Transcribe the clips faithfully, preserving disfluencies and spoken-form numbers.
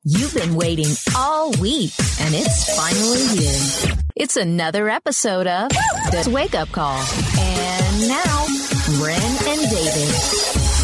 You've been waiting all week, and it's finally here. It's another episode of The Wake Up Call. And now, Ren and David.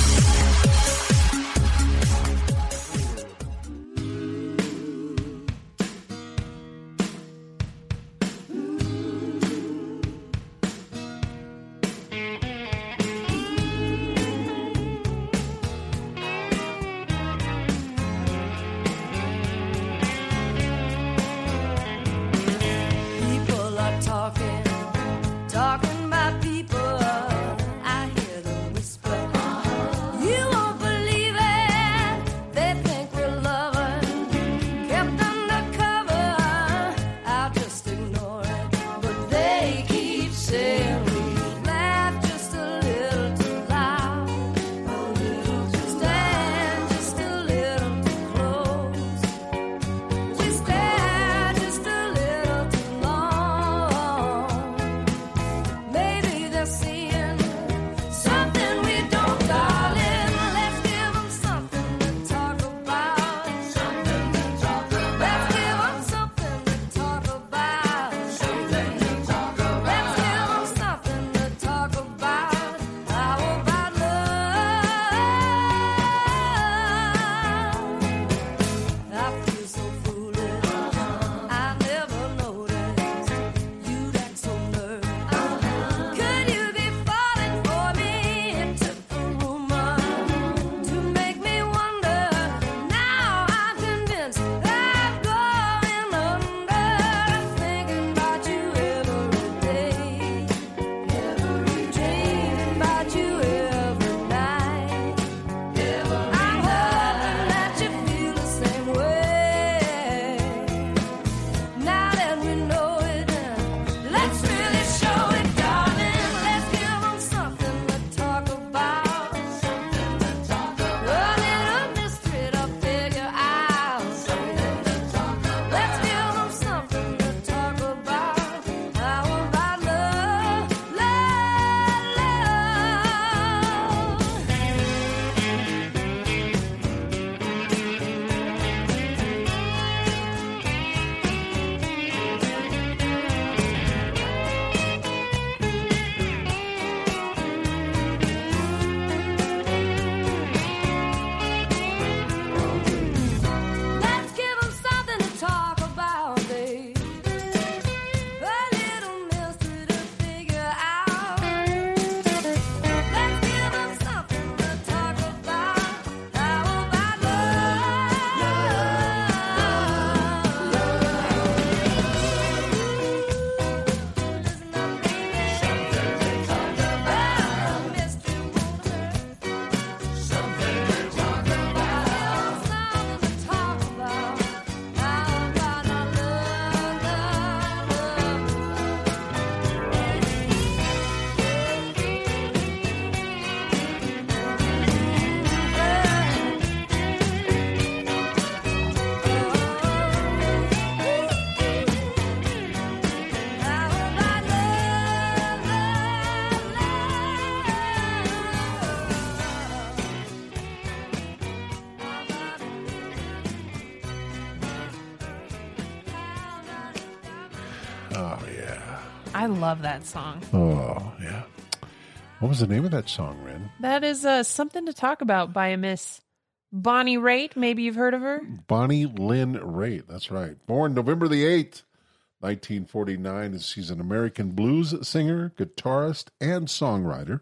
I love that song. Oh, yeah. What was the name of that song, Ren? That is uh, Something to Talk About by a Miss Bonnie Raitt. Maybe you've heard of her. Bonnie Lynn Raitt. That's right. Born November the eighth, nineteen forty-nine. She's an American blues singer, guitarist, and songwriter.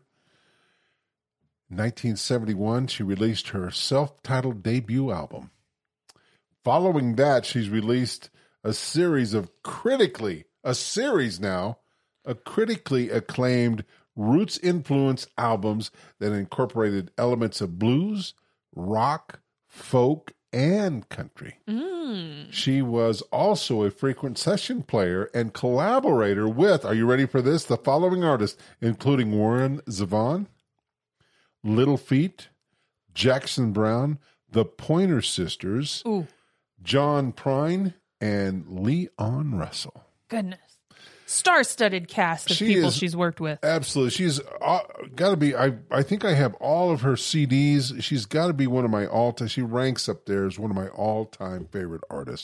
In nineteen seventy-one, she released her self-titled debut album. Following that, she's released a series of critically, a series now, a critically acclaimed roots-influenced albums that incorporated elements of blues, rock, folk, and country. Mm. She was also a frequent session player and collaborator with, are you ready for this, the following artists, including Warren Zevon, Little Feat, Jackson Browne, the Pointer Sisters, Ooh. John Prine, and Leon Russell. Goodness. star-studded cast of She people is- she's worked with. Absolutely. She's uh, got to be, I, I think I have all of her C Ds. She's got to be one of my all-time, she ranks up there as one of my all-time favorite artists.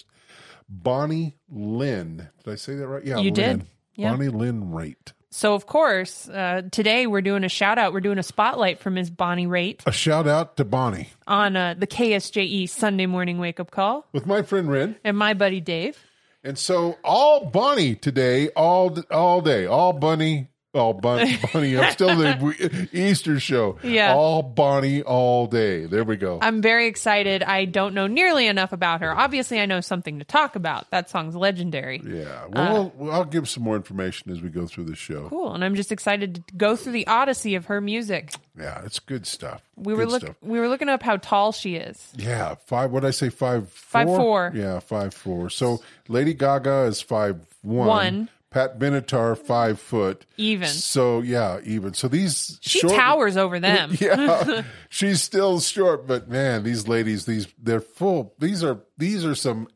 Bonnie Lynn. Did I say that right? Yeah, You Lynn. did. Yeah. Bonnie Lynn Raitt. So, of course, uh, today we're doing a shout-out. We're doing a spotlight for Miss Bonnie Raitt A shout out to Bonnie on uh, the K S J E Sunday Morning Wake-Up Call. with my friend Ren. And my buddy Dave. And so all Bonnie today, all all day, all Bunny, all Bun, Bunny. I'm still the Easter show. Yeah. All Bonnie all day. There we go. I'm very excited. I don't know nearly enough about her. Obviously, I know something to talk about. That song's legendary. Yeah. Well, we'll I'll give some more information as we go through the show. Cool. And I'm just excited to go through the odyssey of her music. Yeah, it's good stuff. We good were look stuff. we were looking up how tall she is. Yeah, five. What did I say? Five. Five, four. Yeah, five four. So Lady Gaga is five one. One. Pat Benatar five foot. Even. So yeah, even. So these She short, towers over them. Yeah, she's still short, but man, these ladies, these they're full. These are these are some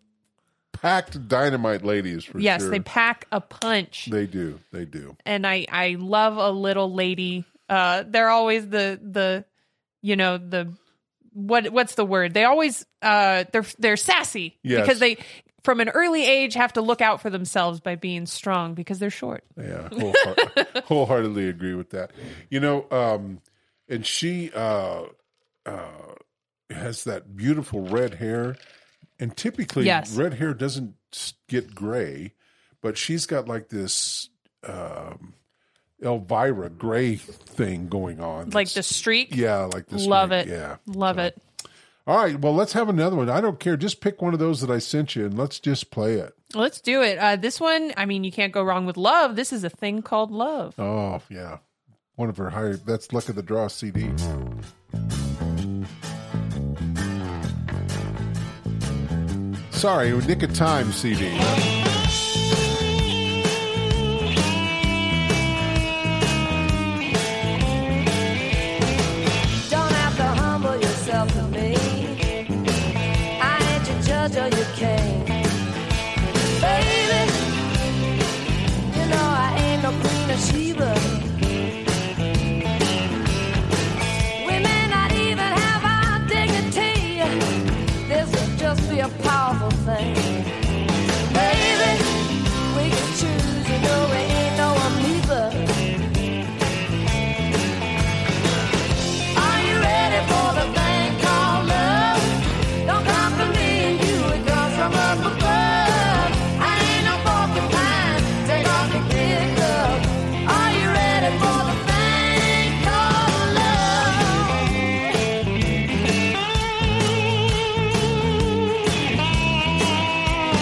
packed dynamite ladies for Yes, sure. they pack a punch. They do. They do. And I I love a little lady. Uh they're always the the you know the what what's the word? They always uh they're they're sassy Yes. because they from an early age have to look out for themselves by being strong because they're short. Yeah, wholeheart- wholeheartedly agree with that. You know, um, and she uh, uh, has that beautiful red hair, and typically Yes. red hair doesn't s- get gray, but she's got like this um, Elvira gray thing going on. Like It's- the streak. yeah, like this. Love it. Yeah, Love So- it. All right, well, let's have another one. I don't care. Just pick one of those that I sent you, and let's just play it. Let's do it. Uh, this one, I mean, you can't go wrong with love. This is a thing called love. Oh yeah, one of her higher. That's Luck of the Draw C D. Sorry, Nick of Time C D. Don't have to humble yourself to me. I ain't your judge or your king. Baby, you know I ain't no Queen of Sheba. We may not even have our dignity. This will just be a powerful thing. Baby, we can choose, you know we ain't no amoeba. Are you ready for the thing called love? Don't come from me and you, it comes from up above. I ain't no porcupine, take off your big glove. Are you ready for the thing called love?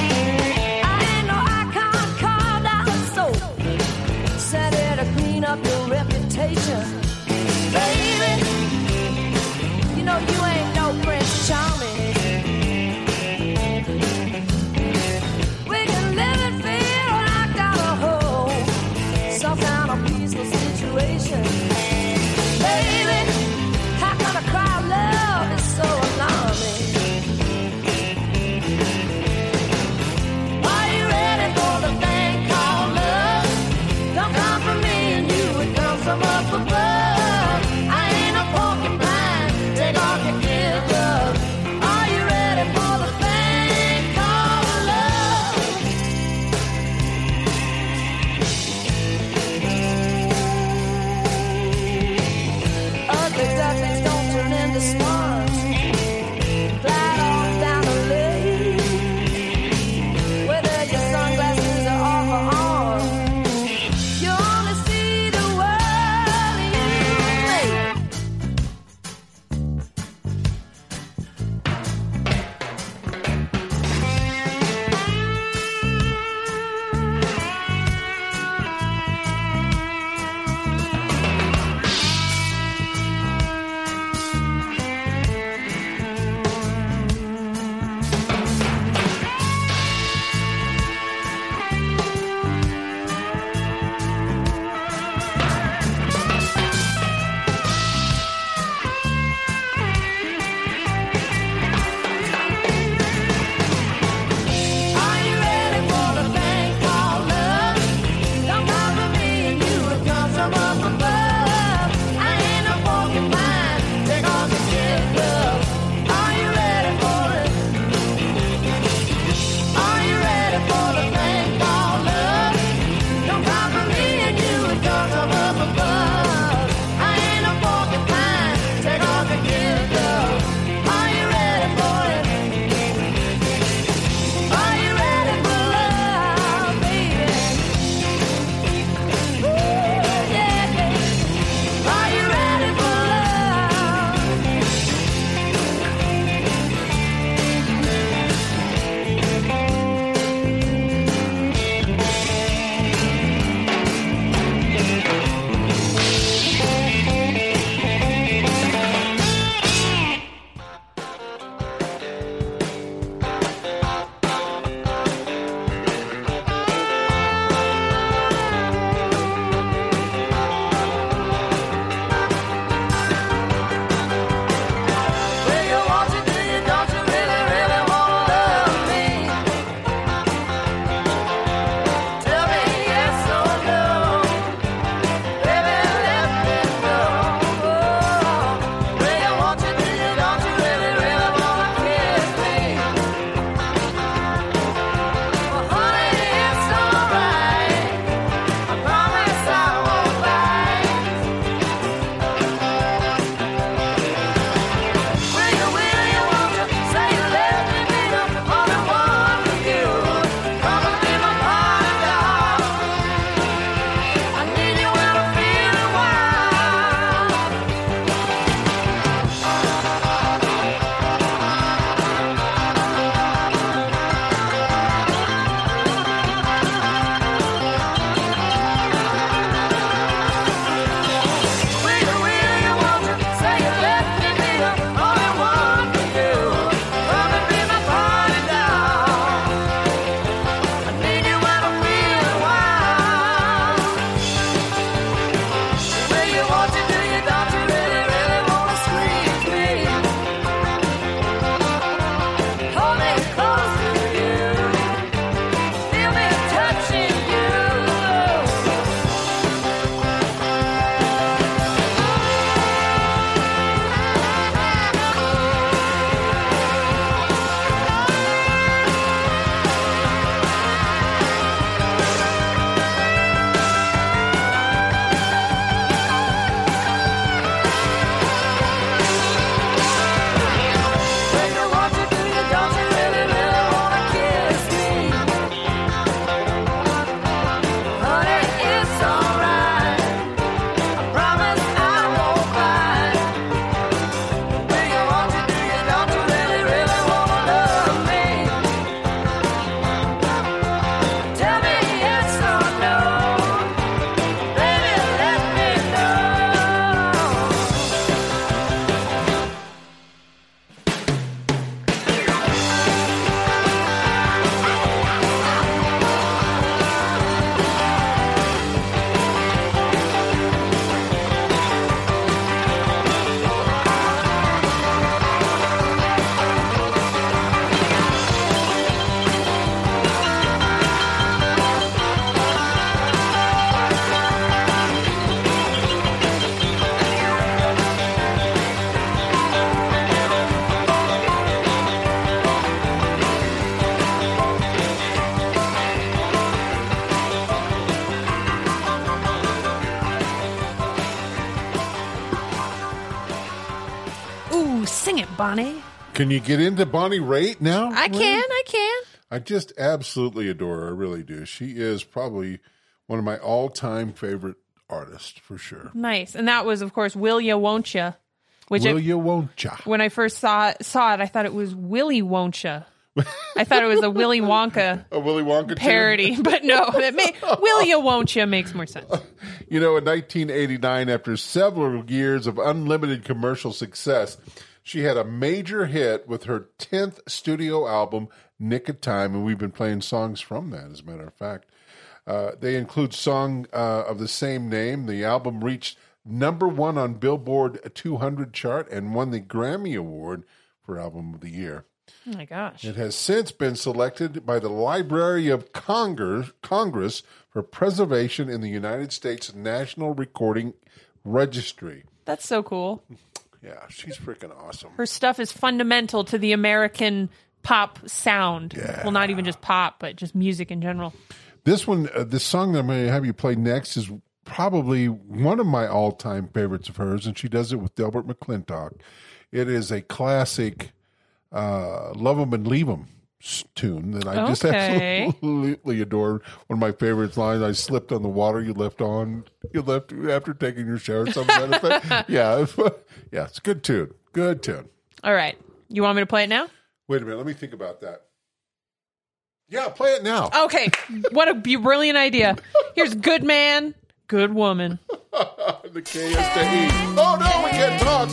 Bonnie. Can you get into Bonnie Raitt now? I Lynn? can, I can. I just absolutely adore her. I really do. She is probably one of my all-time favorite artists, for sure. Nice. And that was, of course, Will Ya Won't Ya. Which Will I, ya, won't ya? when I first saw saw it, I thought it was Willy Won't Ya. I thought it was a Willy Wonka A Willy Wonka tune? parody, but no, it may, Will Ya Won't Ya makes more sense. You know, in nineteen eighty-nine, after several years of unlimited commercial success, she had a major hit with her tenth studio album, Nick of Time, and we've been playing songs from that, as a matter of fact. Uh, they include song uh, of the same name. The album reached number one on Billboard two hundred chart and won the Grammy Award for Album of the Year. Oh my gosh. It has since been selected by the Library of Congress, Congress for preservation in the United States National Recording Registry. That's so cool. Yeah, she's freaking awesome. Her stuff is fundamental to the American pop sound. Yeah. Well, not even just pop, but just music in general. This one, uh, this song that I'm going to have you play next is probably one of my all-time favorites of hers, and she does it with Delbert McClintock. It is a classic uh, Love 'Em and Leave 'Em tune that I just Okay. absolutely adore. One of my favorite lines, I slipped on the water you left on, you left after taking your shower, something like that. Yeah, yeah, it's a good tune. Good tune. All right. You want me to play it now? Wait a minute, let me think about that. Yeah, play it now. Okay. What a b- brilliant idea. Here's Good Man, Good Woman. The K S to E. Oh no, we can't talk.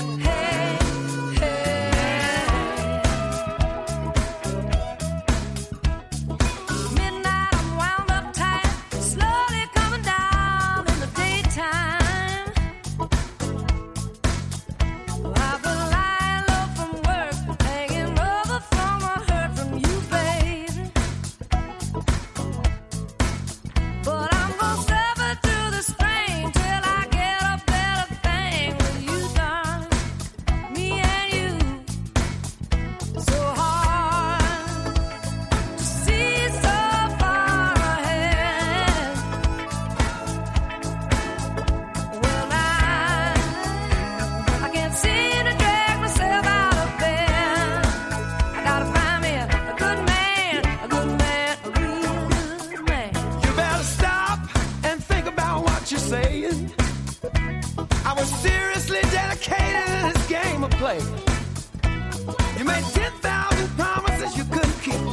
Midnight, I'm wound up tight, slowly coming down in the daytime. I've been lying low from work, hanging over from a hurt from you, baby. But I'm gonna suffer through the strain till I get a better thing with you, darling. Me and you, so hard to see so far ahead. Well, I, I can't seem to drag myself out of bed. I gotta find me a good man, a good man, a real good man. You better stop and think about what you're saying. I was seriously dedicated to this game of play. You made ten thousand promises you couldn't keep.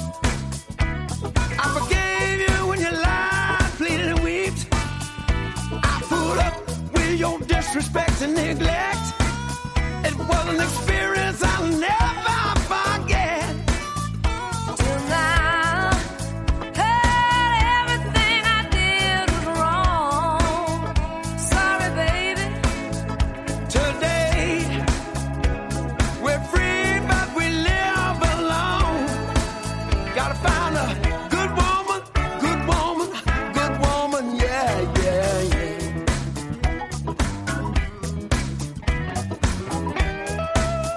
I forgave you when you lied, pleaded, and wept. I put up with your disrespect and neglect. It was an experience I'll never forget. Till now, hey, everything I did was wrong. Sorry, baby. Today, we're free, but we live alone. Gotta find a good woman, good woman, good woman, yeah, yeah, yeah.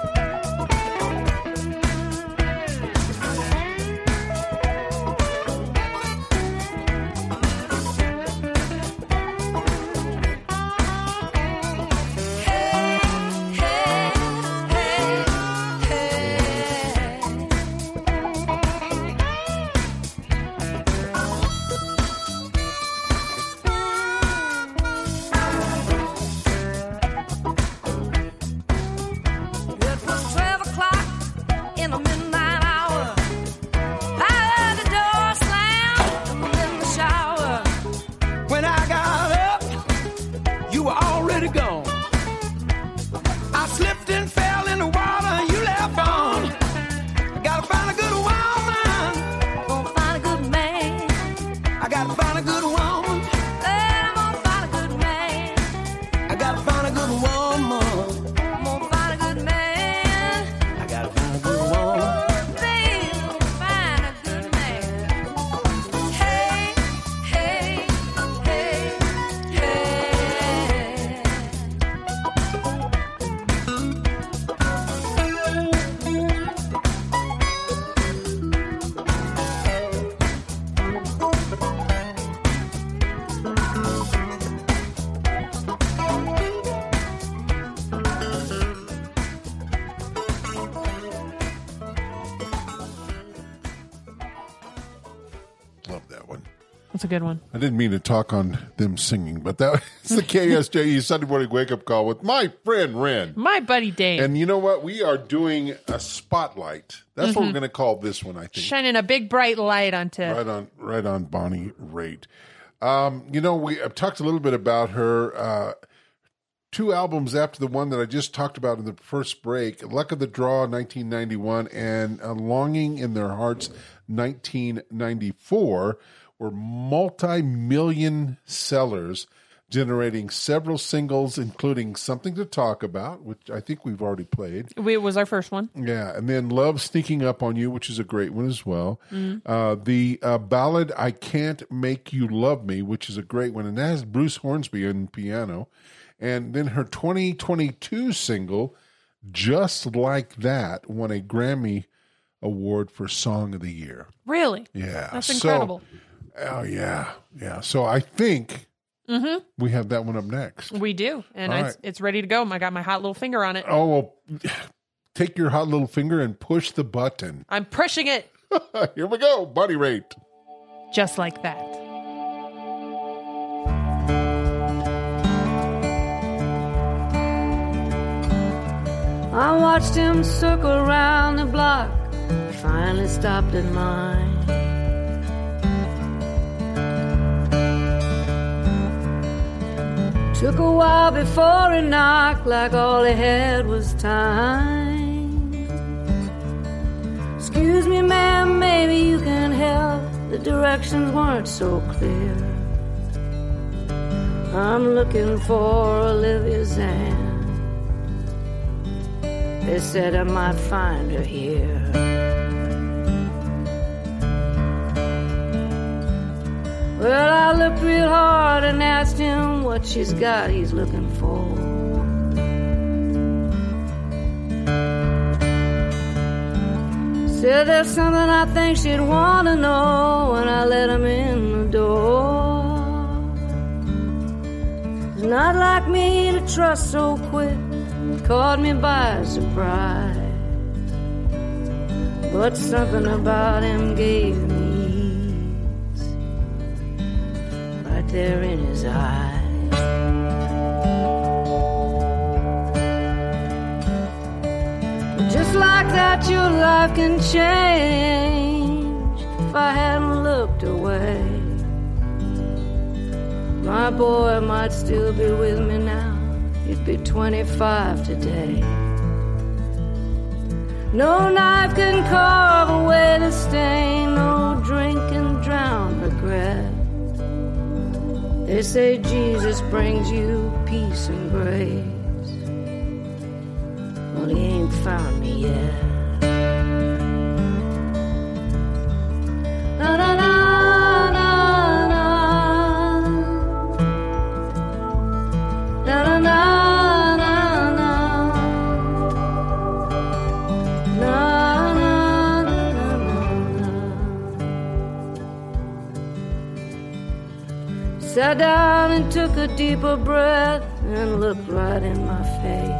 That's a good one. I didn't mean to talk on them singing, but that it's the K S J E Sunday Morning Wake Up Call with my friend Ren. My buddy Dave. And you know what? We are doing a spotlight. That's Mm-hmm. what we're going to call this one, I think. Shining a big bright light onto. Right on, right on Bonnie Raitt. Um, you know, we I've talked a little bit about her. Uh, two albums after the one that I just talked about in the first break, Luck of the Draw, nineteen ninety-one, and uh, Longing in Their Hearts, nineteen ninety-four, were multi-million sellers, generating several singles, including Something to Talk About, which I think we've already played. It was our first one. Yeah, and then Love Sneaking Up on You, which is a great one as well. Uh, the uh, ballad I Can't Make You Love Me, which is a great one, and that has Bruce Hornsby on piano. And then her twenty twenty-two single, Just Like That, won a Grammy Award for Song of the Year. Really? Yeah. That's so- incredible. oh, yeah. Yeah. So I think we have that one up next. We do. And All it's, right. it's ready to go. I got my hot little finger on it. Oh, well, take your hot little finger and push the button. I'm pushing it Here we go. Bonnie Raitt. just like that. I watched him circle around the block, finally stopped at mine. Took a while before he knocked, like all he had was time. Excuse me, ma'am, maybe you can help. The directions weren't so clear. I'm looking for Olivia Zan. They said I might find her here. Well, I looked real hard and asked him what she's got he's looking for. Said there's something I think she'd want to know, and I let him in the door. It's not like me to trust so quick. It caught me by surprise. But something about him gave me ease, right there in his eyes. Just like that, your life can change. If I hadn't looked away, my boy might still be with me now. He'd be twenty-five today. No knife can carve away the stain. No drink can drown regret. They say Jesus brings you peace and grace. Well, he ain't found me yet. Na na na na na na na na na na na na na. Sat down and took a deeper breath and looked right in my face.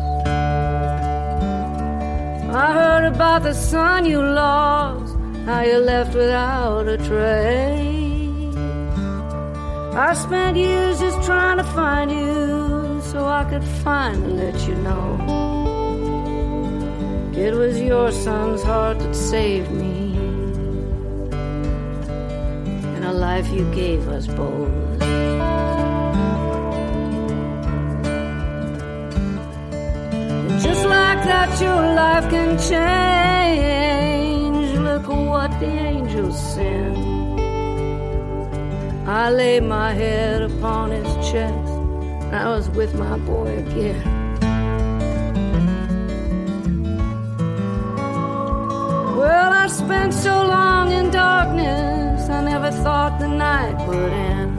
I heard about the son you lost, how you left without a trace. I spent years just trying to find you so I could finally let you know it was your son's heart that saved me, and a life you gave us both. Just like that, your life can change. Look at what the angels send. I laid my head upon his chest. I was with my boy again. Well, I spent so long in darkness, I never thought the night would end.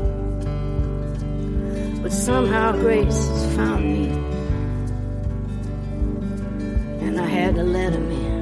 But somehow grace has found me, and I had to let him in.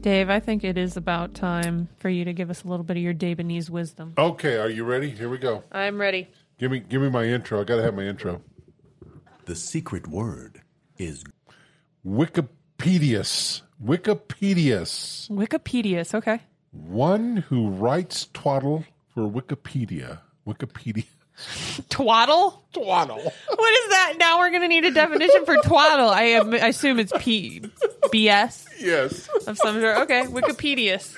Dave, I think it is about time for you to give us a little bit of your Dabanese wisdom. Okay, are you ready? Here we go. I'm ready. Give me, give me my intro. I got to have my intro. The secret word is Wikipedias. Wikipedias. Wikipedias, okay. One who writes twaddle for Wikipedia. Wikipedia. Twaddle? Twaddle. What is that? Now we're going to need a definition for twaddle. I, am, I assume it's P, B S Yes. of some sort. Okay, Wikipedias.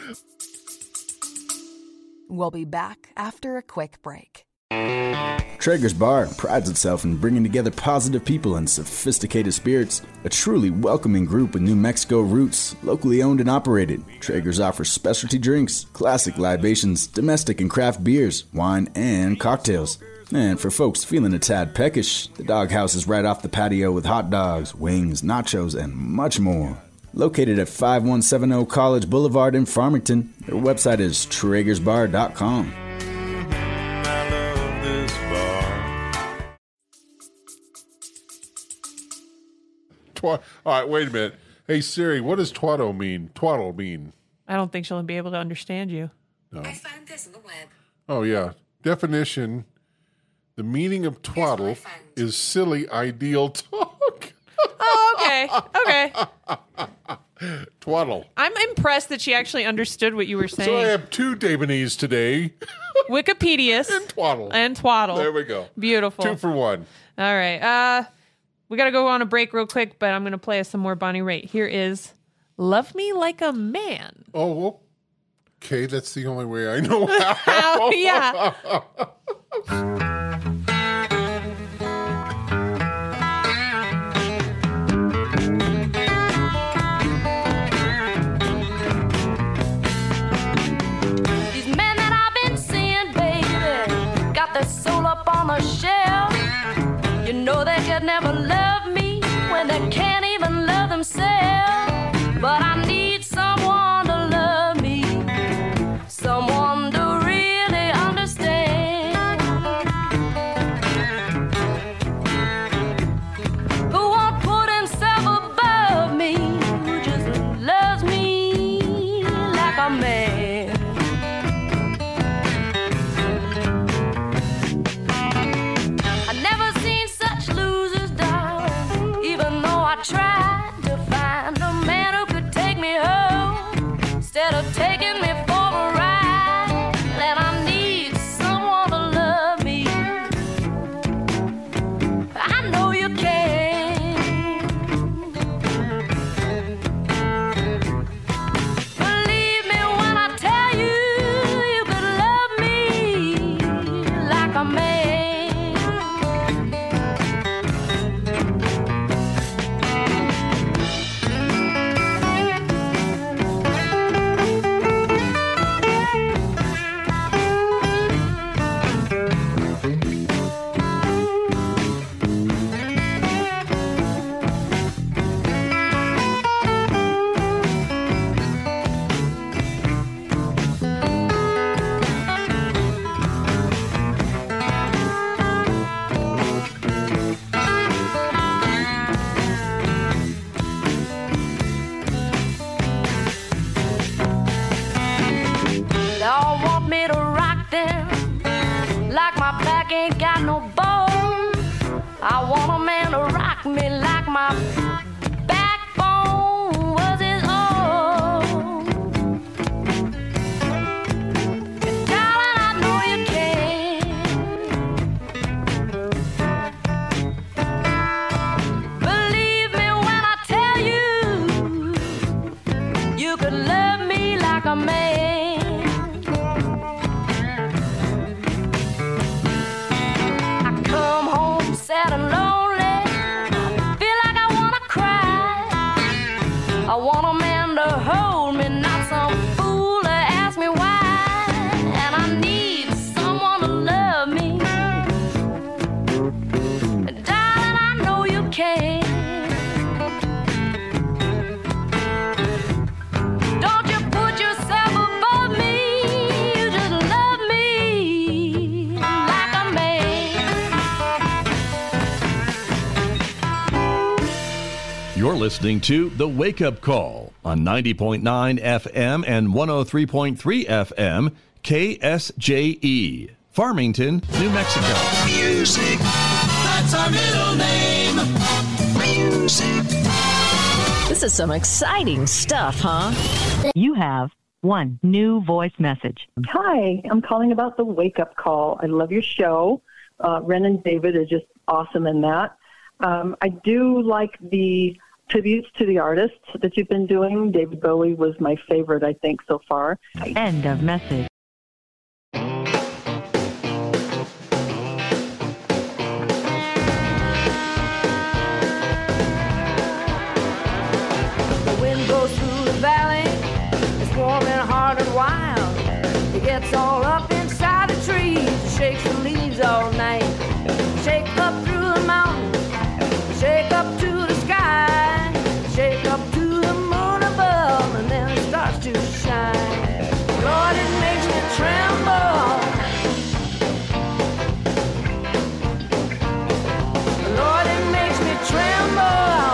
We'll be back after a quick break. Traeger's Bar prides itself in bringing together positive people and sophisticated spirits. A truly welcoming group with New Mexico roots, locally owned and operated. Traeger's offers specialty drinks, classic libations, domestic and craft beers, wine, and cocktails. And for folks feeling a tad peckish, the doghouse is right off the patio with hot dogs, wings, nachos, and much more. Located at five one seven zero College Boulevard in Farmington, their website is traegers bar dot com. Twa- All right, wait a minute. Hey, Siri, what does twaddle mean? Twaddle mean? I don't think she'll be able to understand you. No. I found this on the web. Oh, yeah. Definition. The meaning of twaddle is silly, ideal talk. Oh, okay. Okay. Twaddle. I'm impressed that she actually understood what you were saying. So I have two Dabanese today. Wikipedias And twaddle. and twaddle. There we go. Beautiful. Two for one. All right. Uh, we got to go on a break real quick, but I'm going to play us some more Bonnie Raitt. Here is Love Me Like a Man. Oh, okay. That's the only way I know how. Oh, yeah. These men that I've been seeing, baby, got their soul up on the shelf. You know they could never love me when they can't even love themselves. But I need someone to love me, someone to really understand, who won't put himself above me, who just loves me like a man. I never seen such losers, darling, even though I tried to find a man who could take me home instead of taking me for a ride. And I need someone to love me. I know you can. Believe me when I tell you, you could love me like a man. They all want me to rock them like my back ain't got no bone. I want a man to rock me like my backbone was his own. Darling, I know you can. Believe me when I tell you, you could love me like a man. I come home sad and lonely, I feel like I wanna cry. I want a man to hold me, not some fool to ask me why. And I need someone to love me. And darling, I know you can. Don't you put yourself above me, you just love me like a man. You're listening to The Wake Up Call on ninety point nine F M and one oh three point three F M, K S J E, Farmington, New Mexico. Music, that's our middle name. Music. This is some exciting stuff, huh? You have one new voice message. Hi, I'm calling about the Wake Up Call. I love your show. Uh, Ren and David are just awesome in that. Um, I do like the tributes to the artists that you've been doing. David Bowie was my favorite, I think, so far. End of message. The wind goes through the valley. It's warm and hard and wild. It gets all up inside the trees. It shakes the leaves all night. Shake up through the mountains. Shake up to the sky. Shake up to the moon above, and then it starts to shine. Lord, it makes me tremble. Lord, it makes me tremble.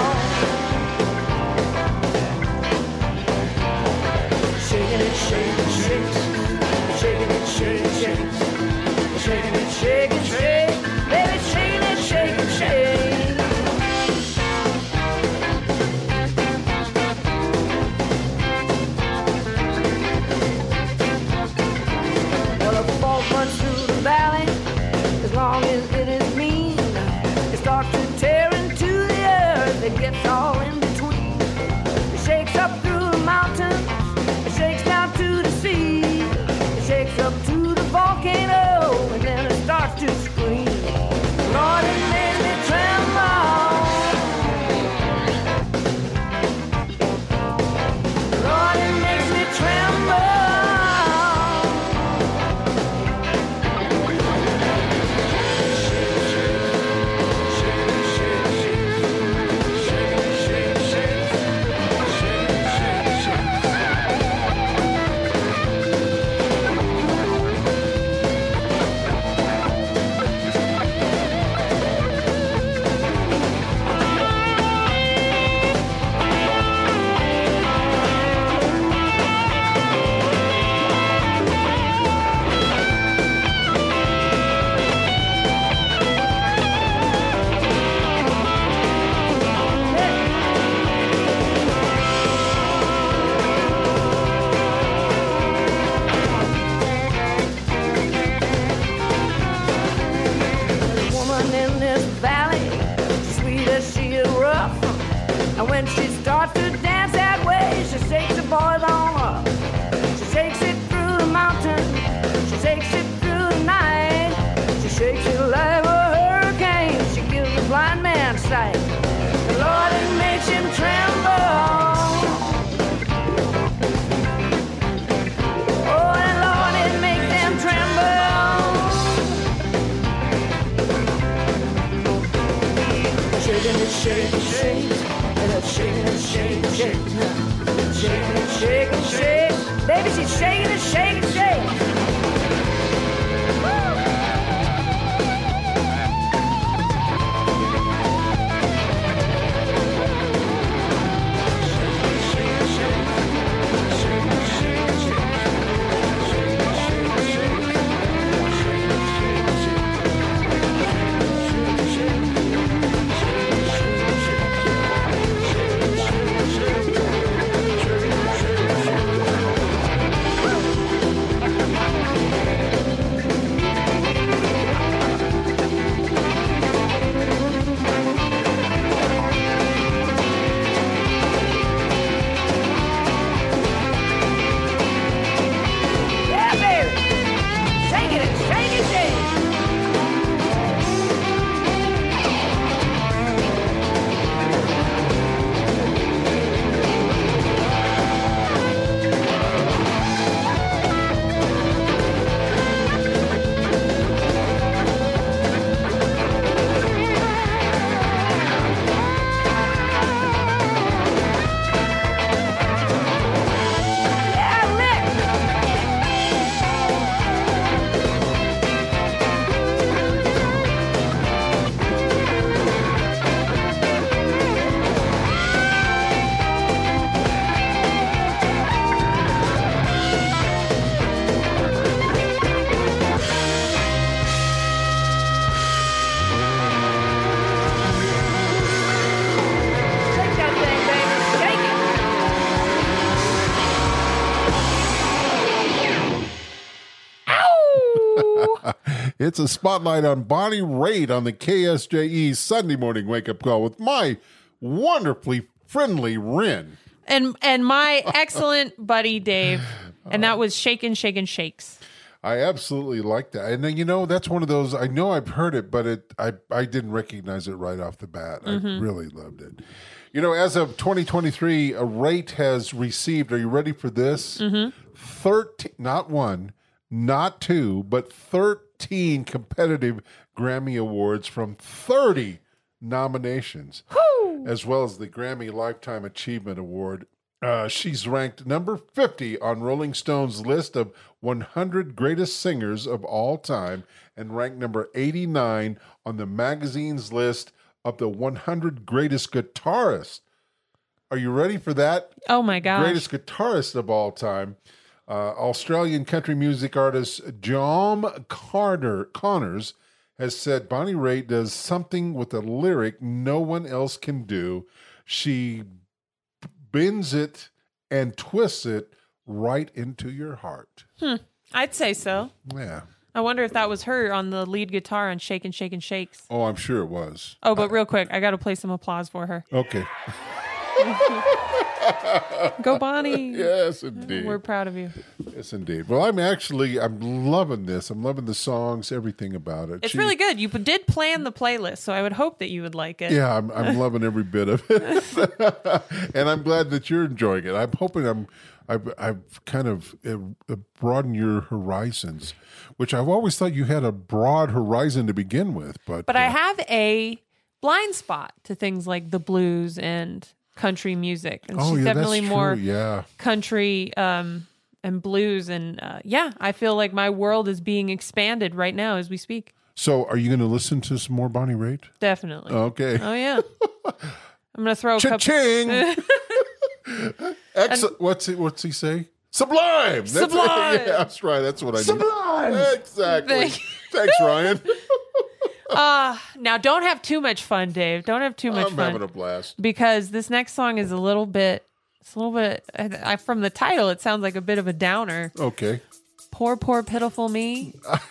Shaking it, shaking, shakes. Shaking it, shaking, shakes. Shaking it, shaking, shake. Baby, shaking it, shaking, shake. Runs through the valley, as long as it is mean, it starts to tear into the earth, it gets all in between. It shakes up through the mountains, it shakes down to the sea, it shakes up to the volcano, and then it starts to scream. Lord, it made me tremble. Lord, it makes me tremble. And when she starts to dance that way, she shakes the boys on up. She shakes it through the mountain. She shakes it through the night. She shakes it like a hurricane. She gives the blind man sight. The Lord, it makes him tremble. Oh, and Lord, it makes them tremble. Shaking it, shaking, shaking. Shaking it, shaking, shaking, shaking it, shaking, shake. Baby, she's shaking it, shaking, shake. It's a spotlight on Bonnie Raitt on the K S J E Sunday morning wake-up call with my wonderfully friendly Ren. And and my excellent buddy Dave. And that was Shakin' Shakin' Shakes. I absolutely like that. And then, you know, that's one of those, I know I've heard it, but it I, I didn't recognize it right off the bat. Mm-hmm. I really loved it. You know, as of twenty twenty-three, a Raitt has received, are you ready for this? Mm-hmm. thirteen, not one, not two, but thirteen competitive Grammy Awards from thirty nominations, Woo! As well as the Grammy Lifetime Achievement Award. Uh, she's ranked number fifty on Rolling Stone's list of one hundred greatest singers of all time and ranked number eighty-nine on the magazine's list of the one hundred greatest guitarists. Are you ready for that? Oh, my gosh. Greatest guitarist of all time. Uh, Australian country music artist John Carter Connors has said Bonnie Raitt does something with a lyric no one else can do. She bends it and twists it right into your heart. Hmm. I'd say so. Yeah. I wonder if that was her on the lead guitar on Shakin' Shakin' Shakes. Oh, I'm sure it was. Oh, but real quick, I got to play some applause for her. Okay. Go Bonnie. Yes, indeed. We're proud of you. Yes, indeed. Well, I'm actually, I'm loving this. I'm loving the songs, everything about it. It's She- really good. You p- did plan the playlist, so I would hope that you would like it. Yeah, I'm, I'm loving every bit of it. And I'm glad that you're enjoying it. I'm hoping I'm, I've, I've kind of uh, broadened your horizons, which I've always thought you had a broad horizon to begin with. But, But uh, I have a blind spot to things like the blues and country music. And Oh, she's yeah, that's definitely more true, yeah. country um, and blues. And uh, yeah, I feel like my world is being expanded right now as we speak. So are you going to listen to some more Bonnie Raitt? Definitely. Okay. Oh, yeah. I'm going to throw a Cha-ching! couple. Ex- what's he, what's he say? Sublime. That's Sublime. Yeah, that's right. That's what I need. Sublime. Exactly. Thanks, Ryan. Uh, now, don't have too much fun, Dave. Don't have too much I'm fun. having a blast. Because this next song is a little bit, it's a little bit, I, I, from the title, it sounds like a bit of a downer. Okay. Poor, poor, pitiful me.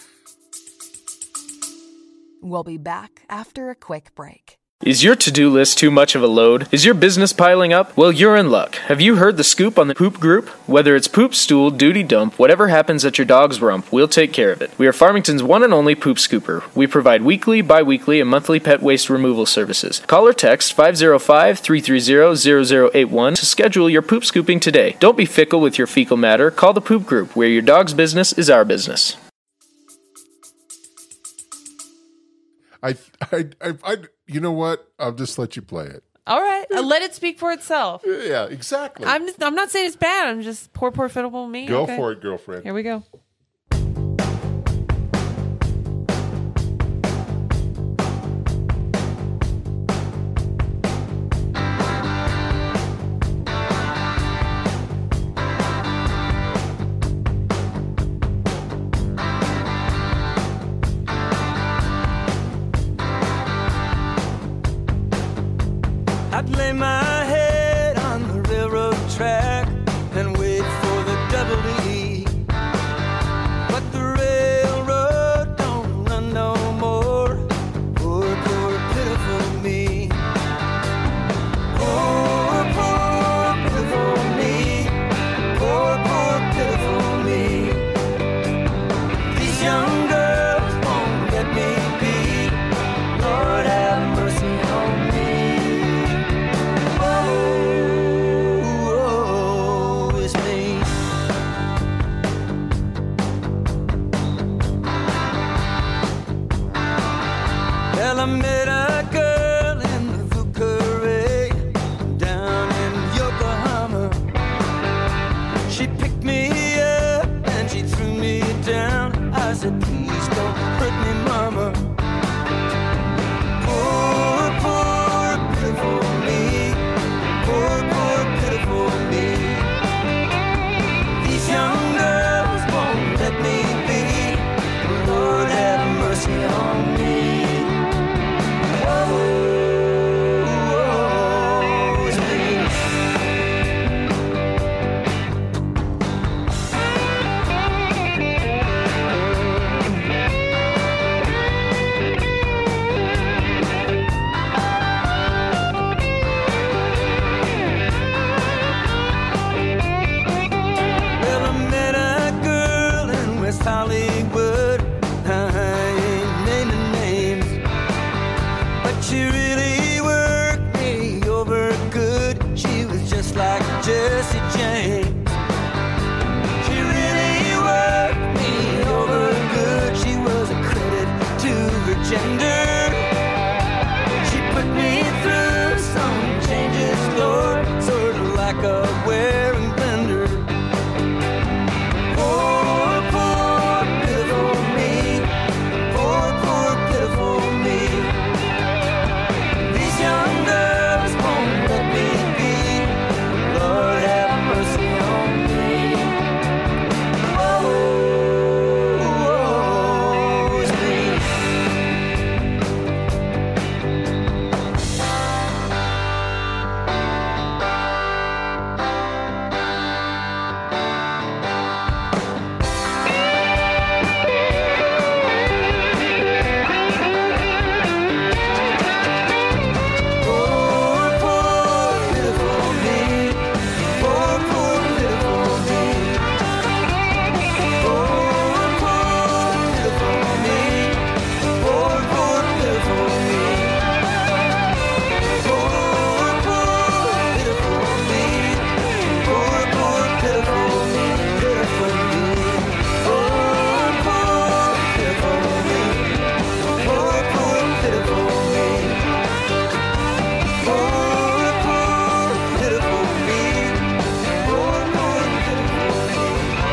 We'll be back after a quick break. Is your to-do list too much of a load? Is your business piling up? Well, you're in luck. Have you heard the scoop on the Poop Group? Whether it's poop, stool, duty dump, whatever happens at your dog's rump, we'll take care of it. We are Farmington's one and only Poop Scooper. We provide weekly, bi-weekly, and monthly pet waste removal services. Call or text five oh five, three three zero, zero zero eight one to schedule your poop scooping today. Don't be fickle with your fecal matter. Call the Poop Group, where your dog's business is our business. I, I, I, I, you know what? I'll just let you play it. All right. Uh, let it speak for itself. Yeah, exactly. I'm just, I'm not saying it's bad. I'm just poor, poor, pitiful me. Go Okay. for it, girlfriend. Here we go. I'd lay my head on the railroad track and wait for the double E. But the railroad don't run no more. Poor, poor, pitiful me. Poor, poor, pitiful me. Poor, poor, pitiful me. These young girls won't let me be. Lord have mercy on me. Well, I met a girl in the Fucurray down in Yokohama. She picked me up and she threw me down. I said, please don't hurt me, mama. Poor, poor, pitiful me. Poor, poor, pitiful me. These young girls won't let me be. Lord have mercy on me. tender. She put me through some changes, Lord, sort of like a wearing blender. Poor, poor, pitiful me. Poor, poor, pitiful me. These young girls won't let me be. Lord, have mercy on me. Oh, woe is me. Poor, poor, pitiful me. Poor, poor, pitiful me. Poor, poor, pitiful me. Poor, poor, pitiful me. Poor, poor, pitiful me. Poor, poor, pitiful me. Pitiful me. Poor, poor, pitiful me. Poor, poor, pitiful me. Poor, poor, pitiful me. Poor, poor, pitiful me.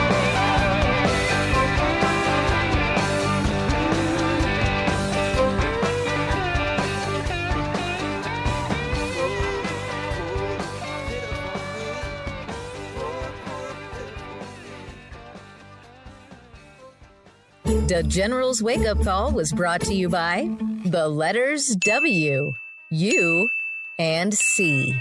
The General's Wake Up Call was brought to you by the letters W, U, and C.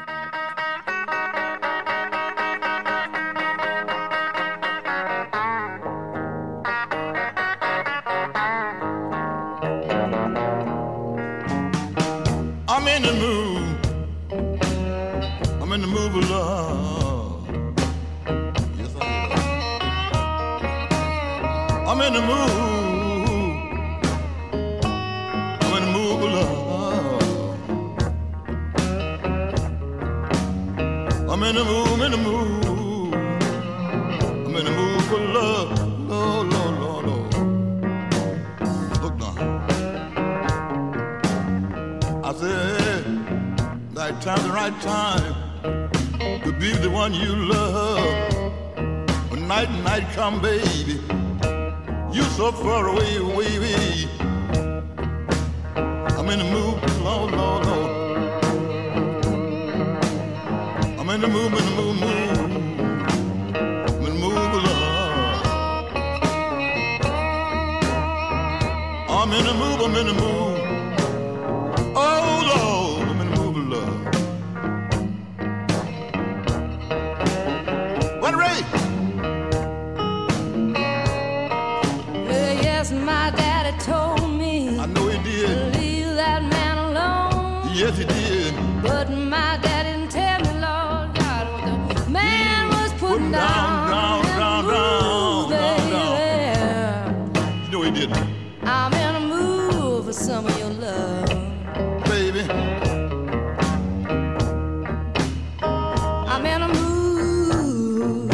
I'm in the mood. I'm in the mood of love. Yes, I am. I'm in the mood. I'm in the mood of love. I'm in the mood. I'm in the mood. I'm in the mood for love. Lord, Lord, Lord, Lord. Look now. I said, right time, the right time to be the one you love. When night and night come, baby, you so far away, away, away. I'm in the mood, Lord, Lord, Lord. I'm in the mood, in the mood, mood. I'm in the mood of love. I'm in the mood, I'm in the mood. Oh Lord, I'm in the mood of love. What Ray? Well, yes, my daddy told me. I know he did. To leave that man alone. Yes, he did. But my daddy didn't tell me, Lord God, what the man was putting down. Down, down, down, down, down, down. You know he did. I'm in a mood for some of your love. Baby. I'm in a mood.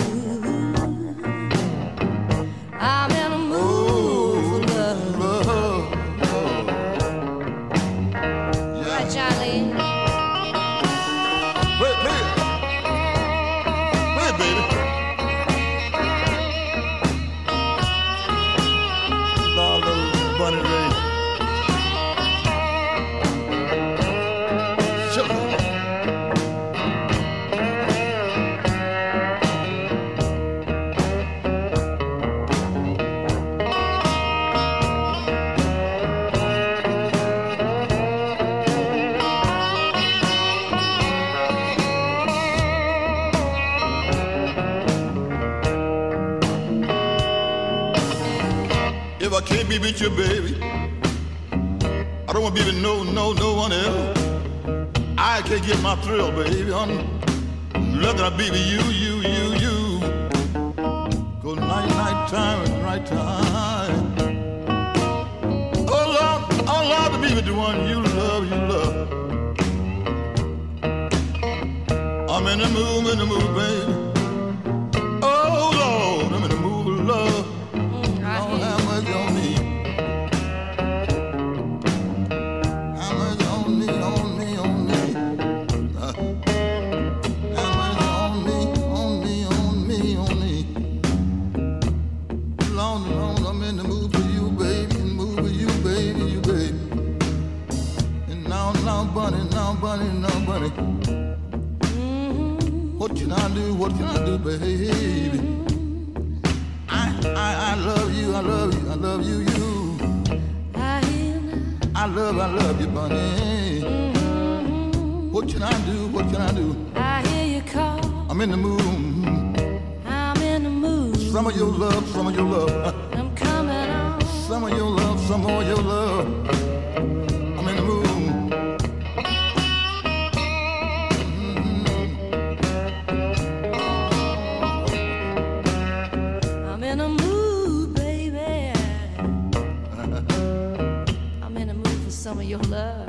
I'm in a mood for love. Love, love. Yeah. Right, Charlie? Wait, wait. Wait, baby. Lord, little bunny Ray. Sugar. If I can't be with you, baby, I don't want to be with no, no, no one else. I can't get my thrill, baby. I'm looking to be with you, you, you, you. Go night, night time, and right time. Oh Lord, oh Lord, to be with the one you love, you love. I'm in the mood, in the mood, baby. Oh Lord, I'm in the mood of love. Don't have much on me. now, bunny, now, bunny, now, bunny. Mm-hmm. What can I do? What can I do, baby? I, I, I love you, I love you, I love you, you. I love, I love you, bunny. Mm-hmm. What can I do? What can I do? I hear you call. I'm in the mood. I'm in the mood. Some of your love, some of your love. I'm coming on. Some of your love, some of your love. I'm in the mood. Mm-hmm. I'm in a mood, baby. I'm in a mood for some of your love.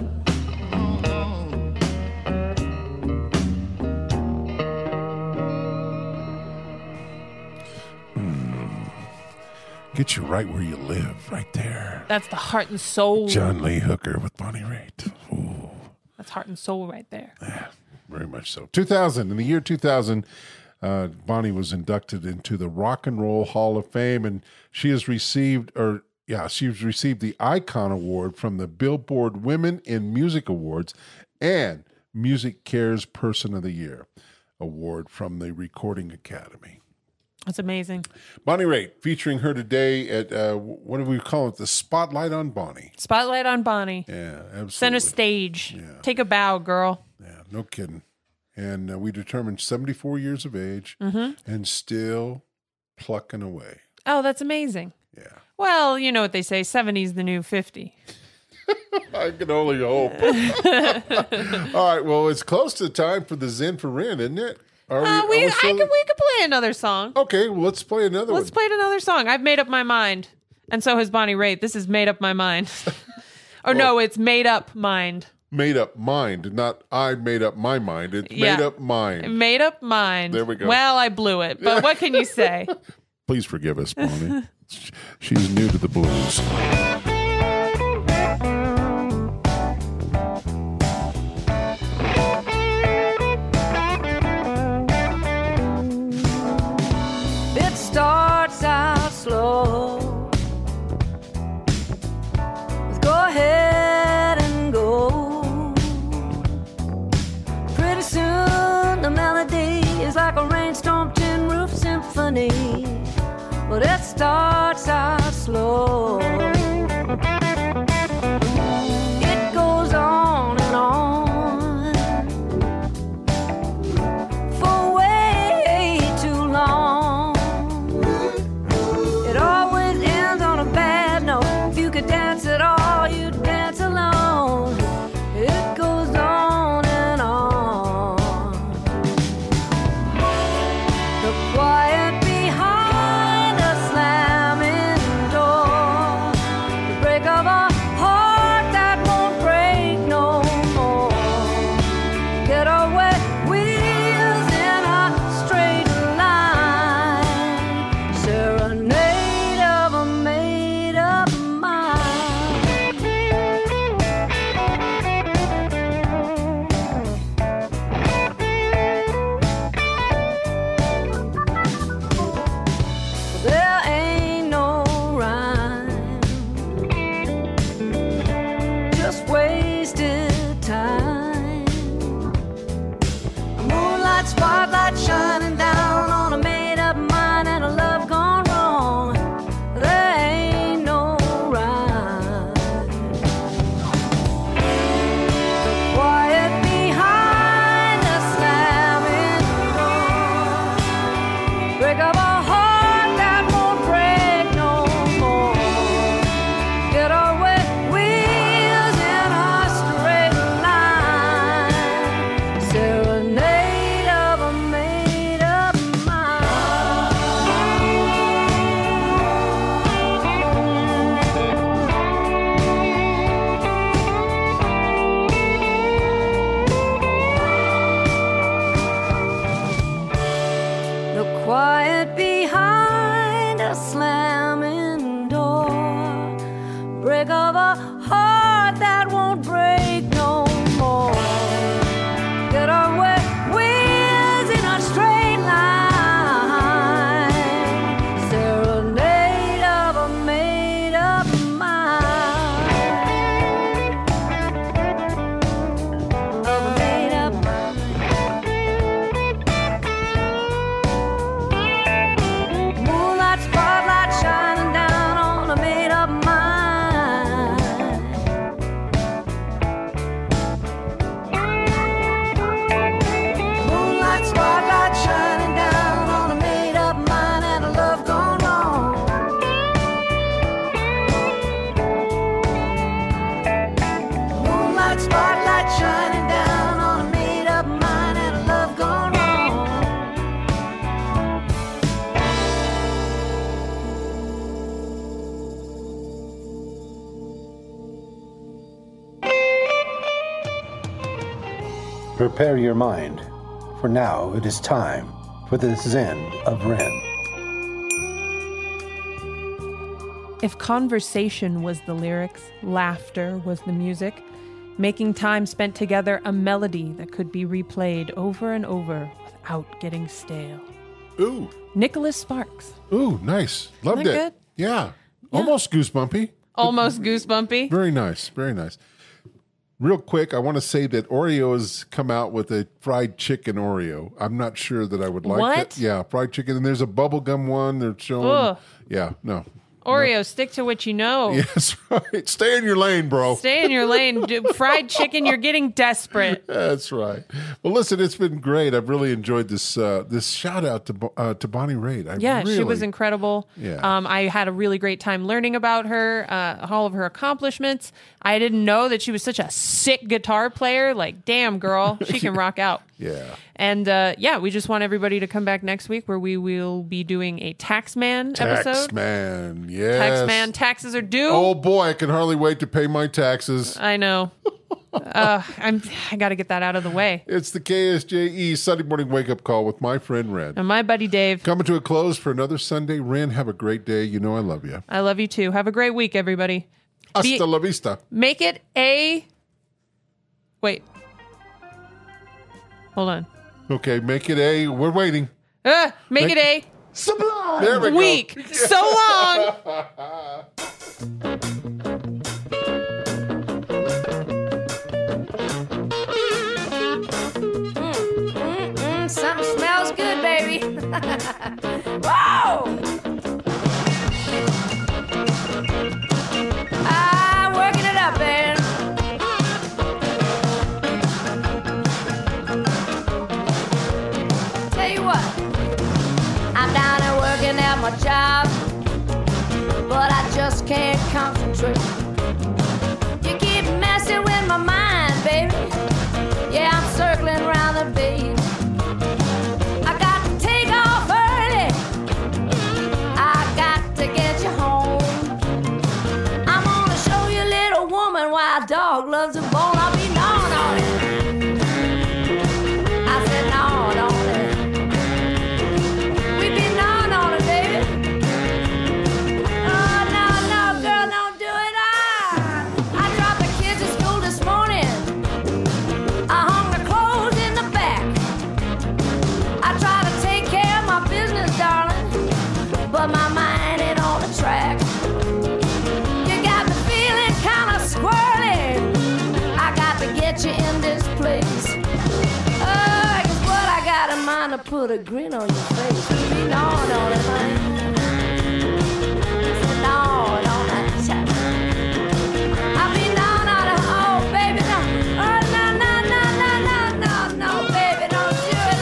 Get you right where you live, right there. That's the heart and soul. John Lee Hooker with Bonnie Raitt. Ooh. That's heart and soul right there. Yeah, very much so. two thousand, in the year two thousand, uh, Bonnie was inducted into the Rock and Roll Hall of Fame, and she has received, or yeah, she's received the Icon Award from the Billboard Women in Music Awards and Music Cares Person of the Year Award from the Recording Academy. That's amazing. Bonnie Raitt, featuring her today at, uh, what do we call it? The Spotlight on Bonnie. Spotlight on Bonnie. Yeah, absolutely. Center stage. Yeah. Take a bow, girl. Yeah, no kidding. And uh, we determined seventy-four years of age mm-hmm. and still plucking away. Oh, that's amazing. Yeah. Well, you know what they say, seventy is the new fifty. I can only hope. All right, well, it's close to time for the Zen for Ren, isn't it? Are we, uh, we, we I still... could, we could play another song. Okay, well, let's play another let's one. Let's play another song. I've made up my mind. And so has Bonnie Raitt. This is Made Up My Mind. or oh. no, it's Made Up Mind. Made up mind, not I made up my mind. It's yeah. made up mind. Made up mind. There we go. Well, I blew it, but what can you say? Please forgive us, Bonnie. She's new to the blues. It starts out slow. Let's go ahead and go. Pretty soon the melody is like a rainstorm tin roof symphony. But it starts out slow. It goes on and on for way too long. It always ends on a bad note. If you could dance at all, you'd dance alone. It goes on and on. The quiet behind a slamming door bright spotlight shining down on a made-up mind and a love gone wrong. Prepare your mind, for now it is time for the Zen of Ren. If conversation was the lyrics, laughter was the music, making time spent together a melody that could be replayed over and over without getting stale. Ooh. Nicholas Sparks. Ooh, nice. Loved Isn't it. that good? Yeah. Almost goosebumpy. Almost goosebumpy. Very nice. Very nice. Real quick, I want to say that Oreo has come out with a fried chicken Oreo. I'm not sure that I would like What? it. Yeah, fried chicken. And there's a bubblegum one. They're showing. Ugh. Yeah, no. Oreo, stick to what you know. Yes, right. Stay in your lane, bro. Stay in your lane. D- Fried chicken, you're getting desperate. That's right. Well, listen, it's been great. I've really enjoyed this uh, this shout out to Bo- uh, to Bonnie Raitt. I Yeah, really, she was incredible. Yeah. Um, I had a really great time learning about her, uh, all of her accomplishments. I didn't know that she was such a sick guitar player. Like, damn, girl, she can rock out. Yeah. And uh, yeah, we just want everybody to come back next week where we will be doing a Taxman episode. Taxman, yes. Taxman, taxes are due. Oh boy, I can hardly wait to pay my taxes. I know. uh, I'm. I got to get that out of the way. It's the K S J E Sunday morning wake up call with my friend Ren. And my buddy Dave. Coming to a close for another Sunday. Ren, have a great day. You know I love you. I love you too. Have a great week, everybody. Hasta Be- la vista. Make it a. Wait. Hold on. Okay, make it a. We're waiting. Uh, make, Make- it a. Sublime. There we go. Week. So long. Mm, something smells good, baby. Whoa! Ah, working it up, man. Tell you what, I'm down there working at my job, but I just can't concentrate. You keep messing with my mind, baby. Yeah, I'm circling around the base. I got to take off early. I got to get you home. I'm gonna show you, little woman, why a dog loves a bone. I'll be gnawing on it. I said gnawing on it. We be gnawing on it, baby. Oh, no, no, girl, don't do it. I, I dropped the kids at school this morning. I hung the clothes in the back. I try to take care of my business, darling, but my mind ain't on the track. You got me feeling kind of squirrely. I got to get you in this place. Oh, guess what? I got in mind to put a grin on your face. You be gnawing on it, honey. Gnawing on that chat. I be gnawing on it. Oh, baby, no. Oh, no, no, no, no, no, no, no, baby, don't do it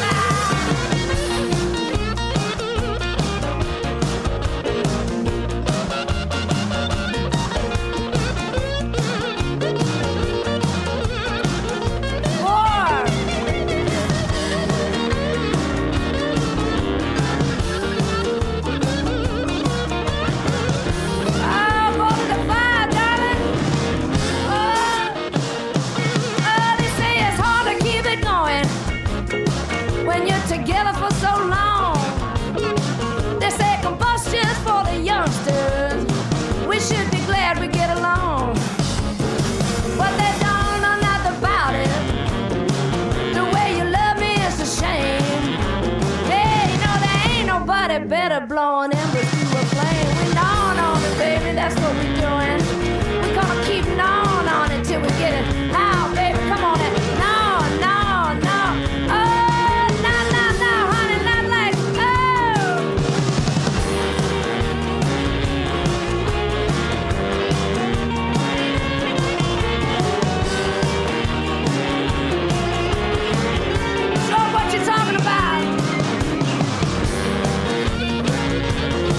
More. Oh, go to the fire, darling. Oh, oh, they say it's hard to keep it going when you're together for so long. They say combustion's for the youngsters. We should be glad we get along. But they don't know nothing about it. The way you love me is a shame. Hey, you know there ain't nobody better blowing embers through a flame. We gnawing on it, baby, that's what we're doing. We're gonna keep gnawing on it till we get it out, baby. Come on in. Gnaw, gnaw, gnaw. Oh, no, no, no, honey, not like, oh. Show what you're talking about.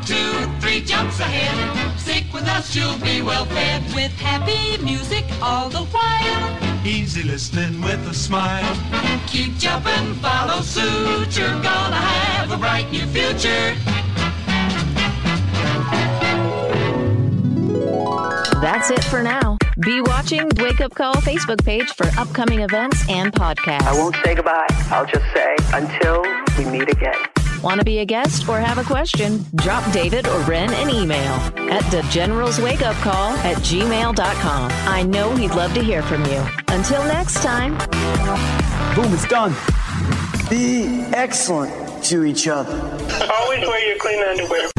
two, three jumps ahead. Stick with us, you'll be well fed. With happy music all the while. Easy listening with a smile. Keep jumping, follow suit. You're gonna have a bright new future. That's it for now. Be watching Wake Up Call Facebook page for upcoming events and podcasts. I won't say goodbye. I'll just say until we meet again. Want to be a guest or have a question? Drop David or Ren an email at the generals wake up call at gmail dot com. I know he'd love to hear from you. Until next time. Boom, it's done. Be excellent to each other. Always wear your clean underwear.